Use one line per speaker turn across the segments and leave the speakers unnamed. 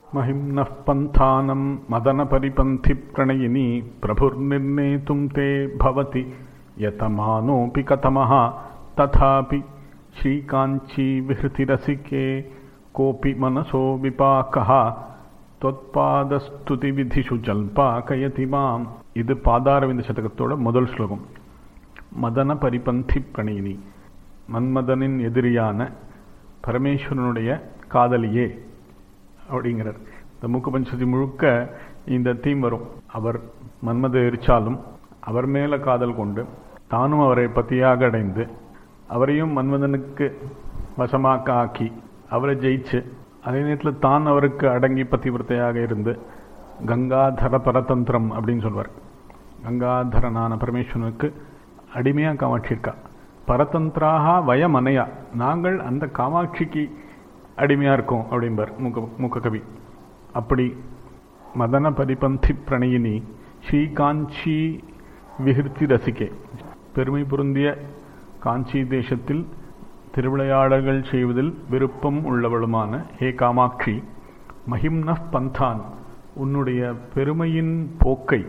महिम्नः पन्थानं मदनपरिपन्थिप्रणयिनी प्रभुर्निर्णेतुं ते भवति यतमानोऽपि कथमः तथापि श्रीकाञ्चीविहृतिरसिके कोऽपि मनसो विपाकः त्वत्पादस्तुतिविधिषु जल्पाकयति माम्. இது பாதாரவிந்த சதகத்தோட முதல் ஸ்லோகம். மதன பரிபந்தி பிரணயினி, மன்மதனின் எதிரியான பரமேஸ்வரனுடைய காதலியே அப்படிங்கிறார். இந்த மூக்கபஞ்சதி முழுக்க இந்த தீம் வரும். அவர் மன்மத எரிச்சாலும் அவர் மேல காதல் கொண்டு தானும் அவரை பத்தியாக அடைந்து அவரையும் மன்மதனுக்கு வசமாக்க ஆக்கி அவரை ஜெயிச்சு அதே நேரத்தில் தான் அவருக்கு அடங்கி பதிவிரத்தையாக இருந்து கங்காதர பரதந்திரம் அப்படின்னு சொல்வார். கங்காதரனான பரமேஸ்வரனுக்கு அடிமையாக காமாட்சி இருக்கா. பரதந்திராக வயமனையா, நாங்கள் அந்த காமாட்சிக்கு அடிமையாக இருக்கோம் அப்படிம்பார் மூக்க கவி. அப்படி மதன பரிபந்தி பிரணயினி ஸ்ரீகாஞ்சி விஹிருத்தி ரசிகே, பெருமை பொருந்திய காஞ்சி தேசத்தில் திருவிளையாடல்கள் செய்வதில் விருப்பம் உள்ளவளுமான ஹே காமாட்சி, மஹிம்ன பந்தான், உன்னுடைய பெருமையின் போக்கை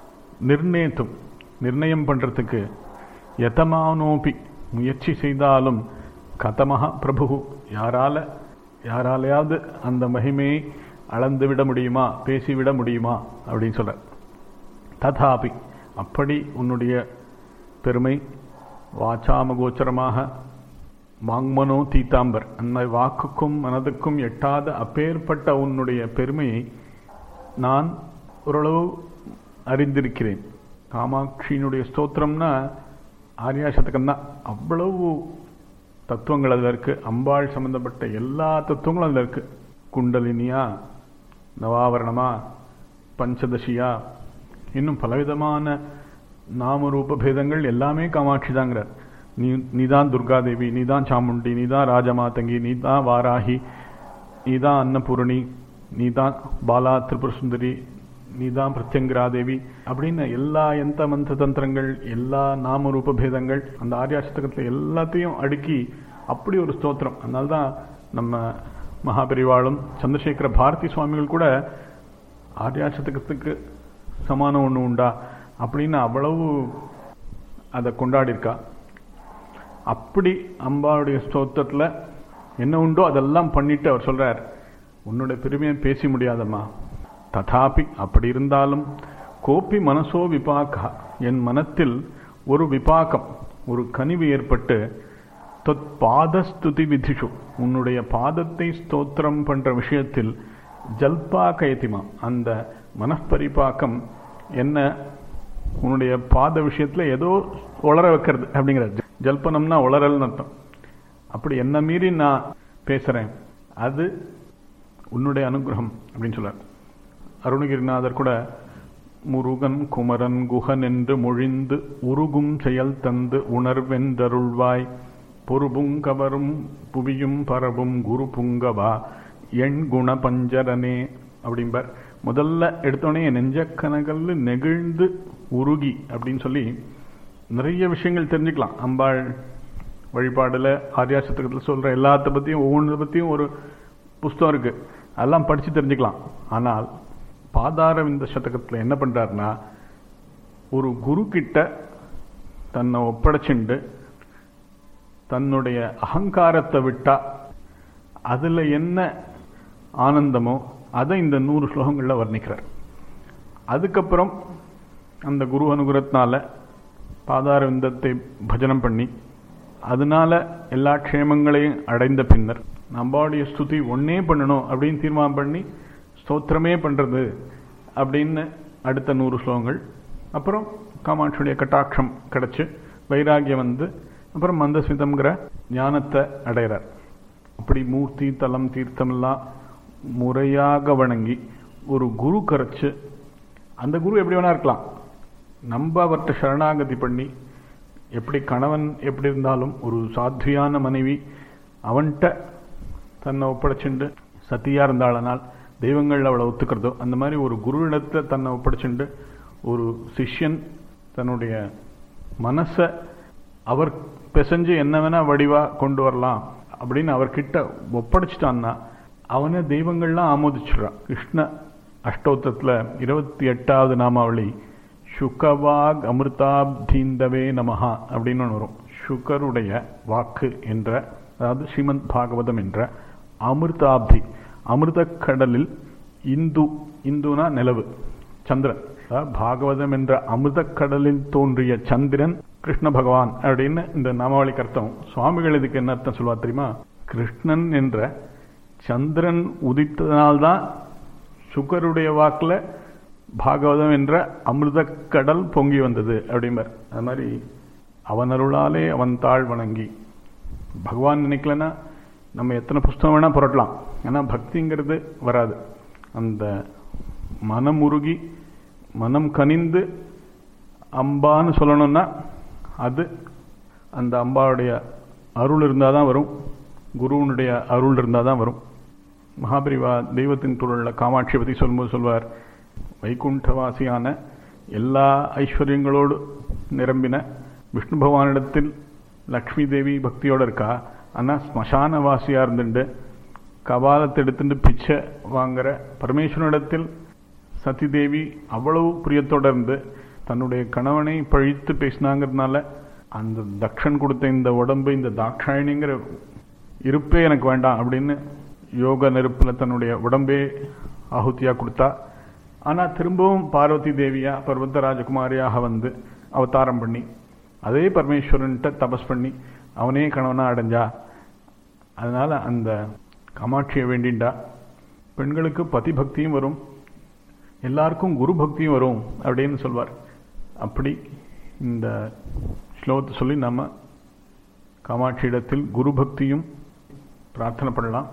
நிர்ணயம் பண்ணுறதுக்கு யதமானோபி, முயற்சி செய்தாலும் கதமஹ பிரபு, யாராலையாவது அந்த மகிமையை அளந்து விட முடியுமா, பேசிவிட முடியுமா அப்படின்னு சொல்ற. ததாபி, அப்படி உன்னுடைய பெருமை வாச்சாமகோச்சரமாக வாங்மனோ தீத்தாம்பர், அந்த வாக்குக்கும் மனதுக்கும் எட்டாத அப்பேற்பட்ட உன்னுடைய பெருமையை நான் ஓரளவு அறிந்திருக்கிறேன். காமாட்சியினுடைய ஸ்தோத்திரம்னா ஆர்யா சதகம்தான். அவ்வளவு தத்துவங்கள் அதில் இருக்கு. அம்பாள் சம்பந்தப்பட்ட எல்லா தத்துவங்களும் அதில் இருக்கு. குண்டலினியா, நவாவரணமா, பஞ்சதசியா, இன்னும் பலவிதமான நாமரூப பேதங்கள் எல்லாமே காமாட்சி தாங்கிறார். நீதான் துர்காதேவி, நீதான் சாமுண்டி, நீதான் ராஜமாதங்கி, நீதான் வாராகி, நீதான் அன்னபூரணி, நீதான் பாலா திரிபுர சுந்தரி, நீதான் பிரத்யங்கராதேவி அப்படின்னு எல்லா எந்த மந்திர தந்திரங்கள், எல்லா நாமரூப பேதங்கள் அந்த ஆர்யாசதகத்தில் எல்லாத்தையும் அடுக்கி அப்படி ஒரு ஸ்தோத்திரம். அதனால்தான் நம்ம மகாபெரிவாளும் சந்திரசேகர பாரதி சுவாமிகள் கூட ஆர்யாசதகத்துக்கு சமானம் ஒன்று உண்டா அப்படின்னு அவ்வளவு அதை கொண்டாடியிருக்கா. அப்படி அம்பாவுடைய ஸ்தோத்திரத்தில் என்ன உண்டோ அதெல்லாம் பண்ணிட்டு அவர் சொல்றார், உன்னுடைய பெருமையை பேசி முடியாதம்மா. ததாபி, அப்படி இருந்தாலும் கோப்பி மனசோ விபாக்கா, என் மனத்தில் ஒரு விபாக்கம், ஒரு கனிவு ஏற்பட்டு தொத் பாதஸ்துதி விதிஷு, உன்னுடைய பாதத்தை ஸ்தோத்திரம் பண்ற விஷயத்தில் ஜல்பாக்கயத்திமா, அந்த மனப்பரிபாக்கம் என்ன உன்னுடைய பாத விஷயத்துல ஏதோ உளர வைக்கிறது அப்படிங்கிறது. ஜல்பனம்னா உளறல்னு அர்த்தம். அப்படி என்ன மீறி நான் பேசுறேன், அது உன்னுடைய அனுகிரகம் அப்படின்னு சொல்றார். அருணகிரிநாதர் கூட முருகன் குமரன் குஹன் என்று மொழிந்து உருகும் செயல் தந்து உணர்வென்றருள்வாய் பொறுபுங் கவரும் புவியும் பரவும் குரு புங்கவா எண் குண பஞ்சரனே அப்படிம்பார். முதல்ல எடுத்தோடனே நெஞ்ச கனகல் நெகிழ்ந்து உருகி அப்படின்னு சொல்லி நிறைய விஷயங்கள் தெரிஞ்சுக்கலாம். அம்பாள் வழிபாடுல ஆர்யாசதகத்தில் சொல்ற எல்லாத்த பத்தியும் ஒவ்வொன்றை பத்தியும் ஒரு புஸ்தகம் இருக்கு, அதெல்லாம் படிச்சு தெரிஞ்சுக்கலாம். ஆனால் பாதாரவிந்த சதகத்தில் என்ன பண்றாருன்னா, ஒரு குரு கிட்ட தன்னை ஒப்படைச்சுண்டு தன்னுடைய அகங்காரத்தை விட்டா அதுல என்ன ஆனந்தமோ அதை இந்த 100 ஸ்லோகங்கள்ல வர்ணிக்கிறார். அதுக்கப்புறம் அந்த குரு அனுகிரகத்தினால பாதாரவிந்தத்தை பஜனம் பண்ணி அதனால எல்லா க்ஷேமங்களையும் அடைந்த பின்னர் நம்மளுடைய ஸ்துதி ஒன்னே பண்ணணும் அப்படின்னு தீர்மானம் பண்ணி ஸ்தோத்திரமே பண்றது அப்படின்னு அடுத்த 100 ஸ்லோகங்கள். அப்புறம் காமாட்சியுடைய கட்டாட்சம் கிடைச்சு வைராகியம் வந்து அப்புறம் மந்தஸ்மிதம்ங்கிற ஞானத்தை அடைகிறார். அப்படி மூர்த்தி தலம் தீர்த்தமெல்லாம் முறையாக வணங்கி ஒரு குரு கரைச்சு, அந்த குரு எப்படி வேணா இருக்கலாம், நம்ம அவர்கிட்ட சரணாகதி பண்ணி, எப்படி கணவன் எப்படி இருந்தாலும் ஒரு சாத்வியான மனைவி அவன்கிட்ட தன்னை ஒப்படைச்சுண்டு சத்தியா இருந்தாளனால் தெய்வங்கள் அவளை ஒத்துக்கிறதோ அந்த மாதிரி ஒரு குருவிடத்தை தன்னை ஒப்படைச்சுண்டு ஒரு சிஷ்யன் தன்னுடைய மனசை அவர் பிசைஞ்சு என்ன வேணா வடிவா கொண்டு வரலாம் அப்படின்னு அவர்கிட்ட ஒப்படைச்சிட்டான்னா அவனை தெய்வங்கள்லாம் ஆமோதிச்சுடுறான். கிருஷ்ண அஷ்டோத்தத்தில் 28வது நாமாவளி சுகவாக் அமிர்தாப்தீந்தவே நமஹா அப்படின்னு ஒன்று வரும். சுகருடைய வாக்கு என்ற, அதாவது ஸ்ரீமத் பாகவதம் என்ற அமிர்தாப்தி, அமிர்தக்கடலில் இந்துனா நிலவு, சந்திரன், பாகவதம் என்ற அமிர்தக்கடலில் தோன்றிய சந்திரன் கிருஷ்ண பகவான் அப்படின்னு இந்த நாமாவளிக்கு அர்த்தம். சுவாமிகள் இதுக்கு என்ன அர்த்தம் சொல்லுவா தெரியுமா? கிருஷ்ணன் என்ற சந்திரன் உதித்ததனால்தான் சுகருடைய வாக்கில் பாகவதம் என்ற அமிர்தக்கடல் பொங்கி வந்தது அப்படிம்பார். அது மாதிரி அவன் அருளாலே அவன் தாழ் வணங்கி, பகவான் நினைக்கலன்னா நம்ம எத்தனை புஸ்தகம் வேணால் புரட்டலாம், ஆனால் பக்திங்கிறது வராது. அந்த மனம் உருகி மனம் கனிந்து அம்பான்னு சொல்லணும்னா அது அந்த அம்பாவுடைய அருள் இருந்தால் தான் வரும், குருவனுடைய அருள் இருந்தால் தான் வரும். மகாபரிவா தெய்வத்தின் பொருளில் காமாட்சியை பற்றி சொல்லும்போது சொல்வார், வைகுண்டவாசியான எல்லா ஐஸ்வர்யங்களோடு நிரம்பின விஷ்ணு பகவானிடத்தில் லக்ஷ்மி தேவி பக்தியோடு இருக்கா. ஆனால் ஸ்மசானவாசியாக இருந்துட்டு கபாலத்தை எடுத்துட்டு பிச்சை வாங்குற பரமேஸ்வரனிடத்தில் சதி தேவி அவ்வளவு பிரியத்தோடு இருந்து தன்னுடைய கணவனை பழித்து பேசினாங்கிறதுனால அந்த தக்ஷன் கொடுத்த இந்த உடம்பு, இந்த தாட்சாயணிங்கிற இருப்பே எனக்கு வேண்டாம் அப்படின்னு யோக நெருப்பில் தன்னுடைய உடம்பே ஆகுதியாக கொடுத்தா. ஆனால் திரும்பவும் பார்வதி தேவியா பர்வத ராஜகுமாரியாக வந்து அவதாரம் பண்ணி அதே பரமேஸ்வரன்கிட்ட தபஸ் பண்ணி அவனே கணவனாக அடைஞ்சா. அதனால் அந்த காமாட்சியை வேண்டிண்டா. பெண்களுக்கு பதி பக்தியும் வரும், எல்லாருக்கும் குரு பக்தியும் வரும் அப்படின்னு சொல்வார். அப்படி இந்த ஸ்லோகத்தை சொல்லி நம்ம காமாட்சியிடத்தில் குரு பக்தியும் பிரார்த்தனை பண்ணலாம்.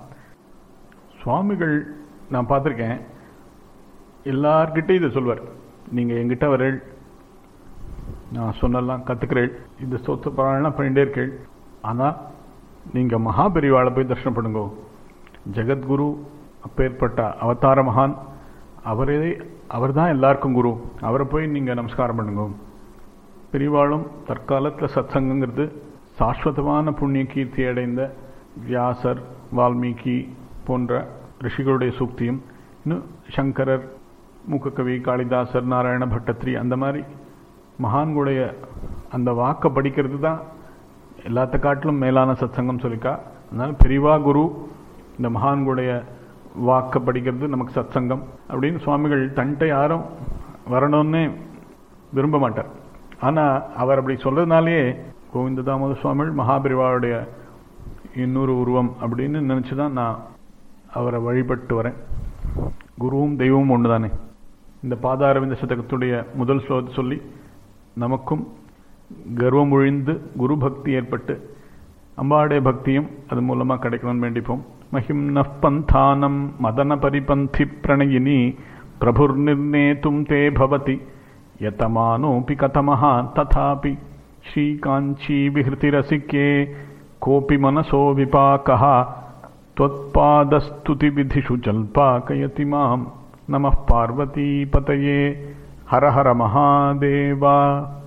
சுவாமிகள் நான் பார்த்துருக்கேன், எல்லார்கிட்டையும் இதை சொல்வார். நீங்கள் எங்கிட்ட வரேள், நான் சொன்னெல்லாம் கற்றுக்கிறேள், இந்த ஸ்தோத்திர பாராயணம் பண்ணிகிட்டே இருக்கேள், ஆனால் நீங்கள் மகாபெரிவாளை போய் தரிசனம் பண்ணுங்கோ. ஜெகத்குரு அப்பேற்பட்ட அவதார மகான், அவர் தான் எல்லாருக்கும் குரு, அவரை போய் நீங்கள் நமஸ்காரம் பண்ணுங்க. பெரிவாளும் தற்காலத்தில் சத்சங்கங்கிறது சாஸ்வதமான புண்ணிய கீர்த்தி அடைந்த வியாசர், வால்மீகி போன்ற ரிஷிகளுடைய சூக்தியும், இன்னும் சங்கரர், மூக்ககவி, காளிதாசர், நாராயண பட்டத்ரி, அந்த மாதிரி மகான்களுடைய அந்த வாக்கை படிக்கிறது தான் எல்லாத்த காட்டிலும் மேலான சத்சங்கம் சொல்லிக்கா. அதனால் பெரிவா குரு, இந்த மகான்களுடைய வாக்கை படிக்கிறது நமக்கு சத்சங்கம் அப்படின்னு சுவாமிகள் தன்ட்ட யாரும் வரணும்னு விரும்ப மாட்டார். ஆனால் அவர் அப்படி சொல்றதுனாலேயே கோவிந்த தாமோதர சுவாமிகள் மகாபெரிவாவுடைய இன்னொரு உருவம் அப்படின்னு நினச்சி தான் நான் அவரை வழிபட்டு வரேன். குருவும் தெய்வமும் ஒன்று தானே. இந்த பாதாரவிந்த சதகத்துடைய முதல் ஸ்லோகத்தை சொல்லி நமக்கும் கர்வம் ஒழிந்து குரு பக்தி ஏற்பட்டு அம்பாடைய பக்தியும் அது மூலமாக கிடைக்கணும்னு வேண்டிப்போம். மஹிம் நஃபந்தானம் மதன பரிபந்தி பிரணயினி பிரபுர் நிர்ணேதும் தே பவதி யதமானோபி கதமஹா ததாபி ஸ்ரீகாஞ்சி விஹிருதிரசிக்கே கோபி மனசோ விபாகஹ त्वत्पादस्तुति विधिषु जल्पाकयति मां नमः पार्वती पतये हर हर महादेवा।